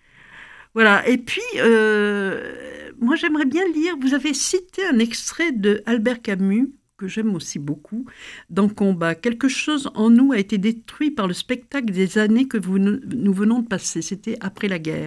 Voilà. Et puis, euh, moi, j'aimerais bien lire. Vous avez cité un extrait de Albert Camus, que j'aime aussi beaucoup, dans Combat. Quelque chose en nous a été détruit par le spectacle des années que vous, nous venons de passer. C'était après la guerre.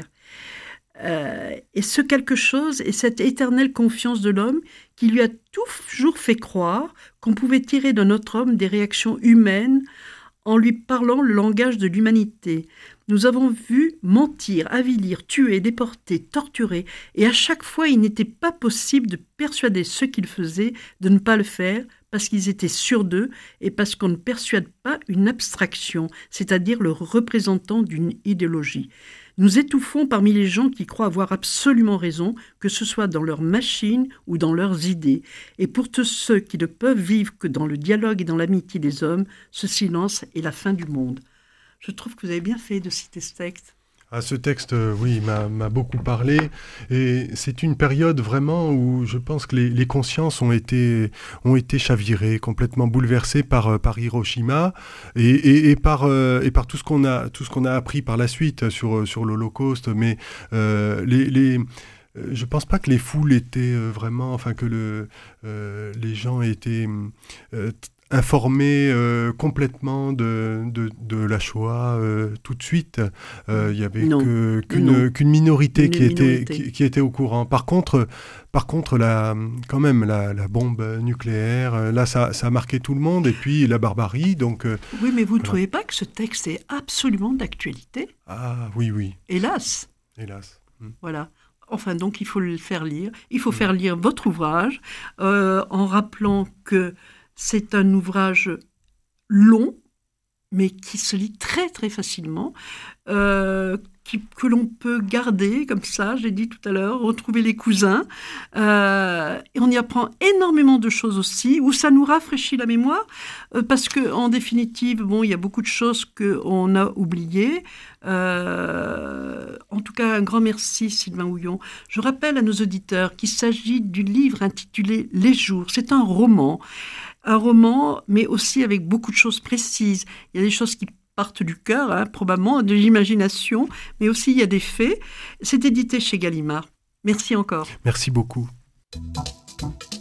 Euh, et ce quelque chose est cette éternelle confiance de l'homme qui lui a toujours fait croire qu'on pouvait tirer de notre homme des réactions humaines en lui parlant le langage de l'humanité. Nous avons vu mentir, avilir, tuer, déporter, torturer, et à chaque fois il n'était pas possible de persuader ceux qui le faisaient de ne pas le faire parce qu'ils étaient sûrs d'eux et parce qu'on ne persuade pas une abstraction, c'est-à-dire le représentant d'une idéologie. Nous étouffons parmi les gens qui croient avoir absolument raison, que ce soit dans leurs machines ou dans leurs idées. Et pour tous ceux qui ne peuvent vivre que dans le dialogue et dans l'amitié des hommes, ce silence est la fin du monde. Je trouve que vous avez bien fait de citer ce texte. Ah, ce texte, euh, oui, m'a, m'a beaucoup parlé. Et c'est une période vraiment où je pense que les, les consciences ont été, ont été chavirées, complètement bouleversées par, euh, par Hiroshima et, et, et, par, euh, et par tout ce qu'on a, tout ce qu'on a appris par la suite sur, sur l'Holocauste. Mais euh, les... les je ne pense pas que les foules étaient euh, vraiment, enfin que le, euh, les gens étaient euh, informés euh, complètement de, de, de la Shoah euh, tout de suite. Euh, il n'y avait Non. que, qu'une, Non. qu'une minorité, Une qui, était, minorité. qui, qui était au courant. Par contre, par contre la, quand même, la, la bombe nucléaire, euh, là, ça, ça a marqué tout le monde. Et puis la barbarie, donc... euh, Oui, mais vous ne voilà. trouvez pas que ce texte est absolument d'actualité ? Ah oui, oui, Hélas. hélas. Hmm. Voilà. Enfin, donc, il faut le faire lire. Il faut faire lire votre ouvrage euh, en rappelant que c'est un ouvrage long, mais qui se lit très, très facilement, euh, qui, que l'on peut garder comme ça, j'ai dit tout à l'heure, retrouver les cousins. Euh, et on y apprend énormément de choses aussi, où ça nous rafraîchit la mémoire, euh, parce qu'en définitive, bon, il y a beaucoup de choses qu'on a oubliées. Euh, en tout cas, un grand merci, Sylvain Houillon. Je rappelle à nos auditeurs qu'il s'agit du livre intitulé « Les jours ». C'est un roman, un roman, mais aussi avec beaucoup de choses précises. Il y a des choses qui partent du cœur, hein, probablement, de l'imagination, mais aussi il y a des faits. C'est édité chez Gallimard. Merci encore. Merci beaucoup.